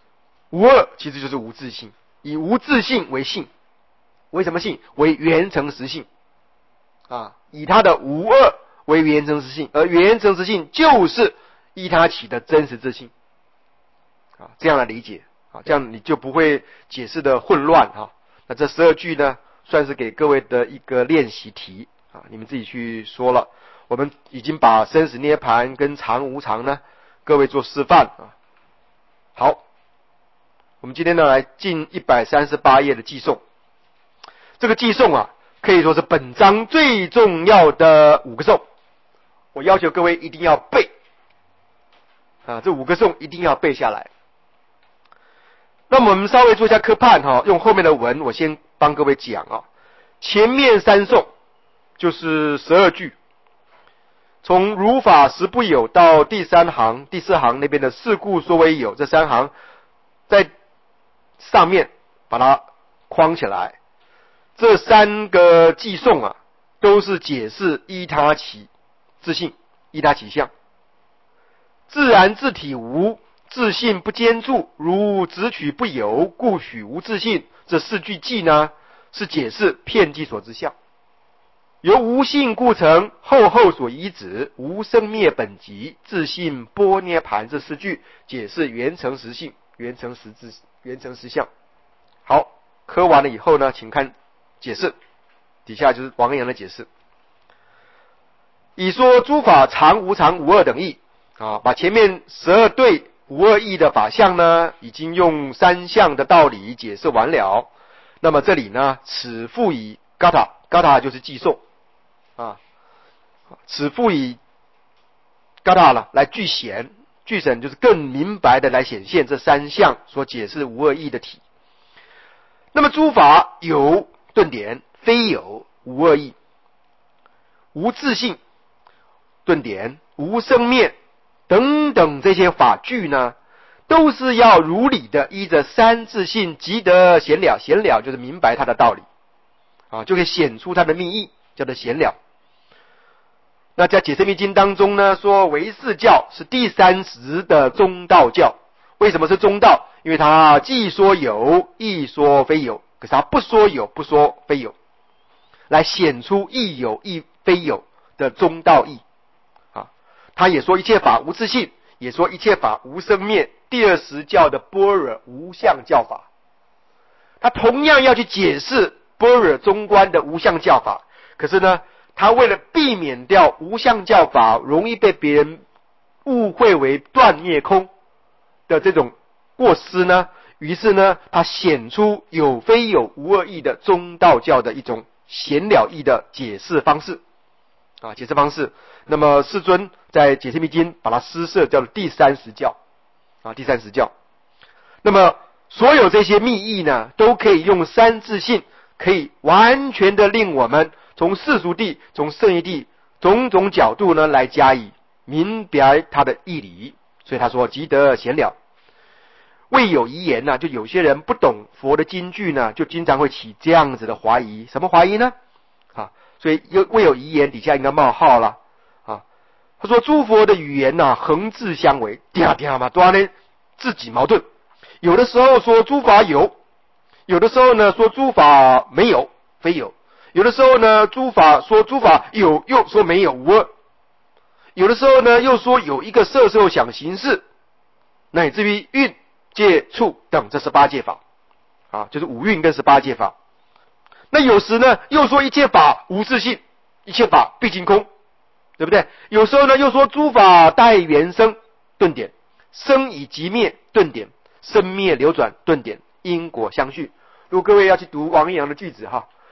无二其实就是无自性，以无自性为性，为什么性？为缘成实性啊，以它的无二为缘成实性，而缘成实性就是依他起的真实自性啊，这样来理解啊，这样你就不会解释的混乱哈。那这十二句呢，算是给各位的一个练习题啊，你们自己去说了。我们已经把生死涅槃跟常无常呢，各位做示范啊。好，我们今天呢来进一百三十八页的寄颂。这个寄颂啊，可以说是本章最重要的五个颂，我要求各位一定要背啊，这五个颂一定要背下来。那么我们稍微做一下科判哈，用后面的文我先帮各位讲啊。前面三颂就是十二句，从如法实不有到第三行、第四行那边的是故说为有，这三行在上面把它框起来。这三个寄颂啊，都是解释依他起自性，依他起相。自然自体无，自性不兼住，如直取不有，故许无自性。这四句偈呢，是解释遍计所之相。由无性故成，后后所依止，无生灭本极，自性般涅盘。这四句解释缘成实性，缘成实质，缘成实相。好，磕完了以后呢，请看解释，底下就是王阳的解释。以说诸法常无常无二等义啊，把前面十二对无二义的法相呢，已经用三相的道理解释完了。那么这里呢，此复以嘎塔，嘎塔就是寄颂啊，此复以嘎塔了来具显，具显就是更明白的来显现这三相所解释无二义的体。那么诸法有顿点，非有无二义，无自性顿点，无生灭等等这些法句呢，都是要如理的依着三自性即得显了，显了就是明白它的道理啊，就可以显出它的密意，叫做显了。那在解释密经当中呢，说唯识教是第三十的中道教。为什么是中道？因为它既说有，亦说非有，可是它不说有，不说非有，来显出亦有亦非有的中道义啊。他也说一切法无自性，也说一切法无生灭，第二十教的般若无相教法。他同样要去解释般若中观的无相教法，可是呢，他为了避免掉无相教法容易被别人误会为断灭空的这种过失呢，于是呢，他显出有非有无二义的中道教的一种显了义的解释方式啊，解释方式。那么世尊在解释密经把它施设叫做第三十教啊，第三十教。那么所有这些密意呢，都可以用三自性，可以完全的令我们从世俗谛、从圣义谛种种角度呢来加以明白它的义理。所以他说即得显了。未有疑言呢，就有些人不懂佛的经句呢，就经常会起这样子的怀疑。什么怀疑呢？啊，所以有未有疑言底下应该冒号了啊。他说诸佛的语言呢、啊，横自相违，嗲嗲嘛，多呢自己矛盾。有的时候说诸法有，有的时候呢说诸法没有，非有。有的时候呢诸法说诸法有，又说没有，无二。有的时候呢又说有一个色受想行识，乃至于蕴界处等这十八界法啊，就是五蕴跟十八界法。那有时呢又说一切法无自性，一切法毕竟空，对不对？有时候呢又说诸法待缘生，顿点，生以即灭，顿点，生灭流转，顿点，因果相续。如果各位要去读王阳的句子哈，